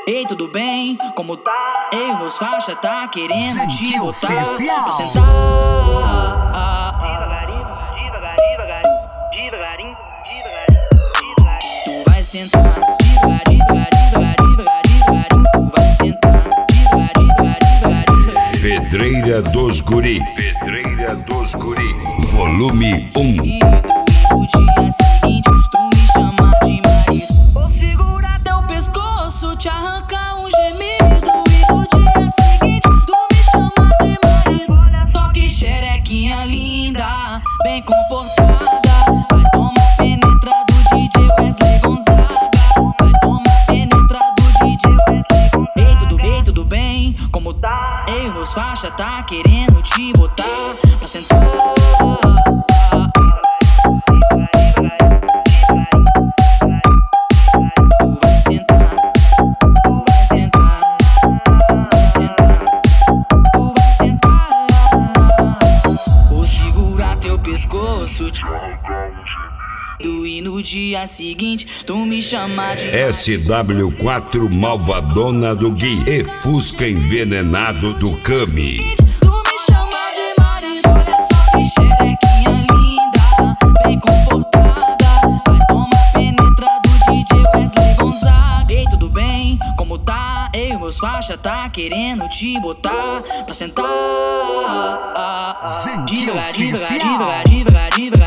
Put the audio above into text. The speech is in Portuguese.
Ei, tudo bem? Como tá? Ei, meus faixa tá querendo te botar pra sentar. Devagarinho. Tu vai sentar devagarinho. Tu vai sentar devagarinho. Pedreira dos Guri. Volume 1. No dia seguinte, tu me chama de marido. Vou segurar teu pescoço, te arrancar um gemido. E no dia seguinte, tu me chama de marido. Só que xerequinha linda, bem comportada. Vai tomar penetra do DJ Wesley Gonzaga. Vai tomar penetra do DJ Wesley Gonzaga. Ei, tudo bem? Como tá? Ei, meus faixa tá querendo te botar pra sentar. E no dia seguinte, tu me chama de SW4 Malvadona do Gui e Fusca Envenenado do Cami. Tu me chama de marido, olha só que xerequinha linda, bem comportada. Vai tomar penetra do DJ Wesley Gonzaga. Ei, tudo bem? Como tá? Ei, meus faixa tá querendo te botar pra sentar. Devagarinho.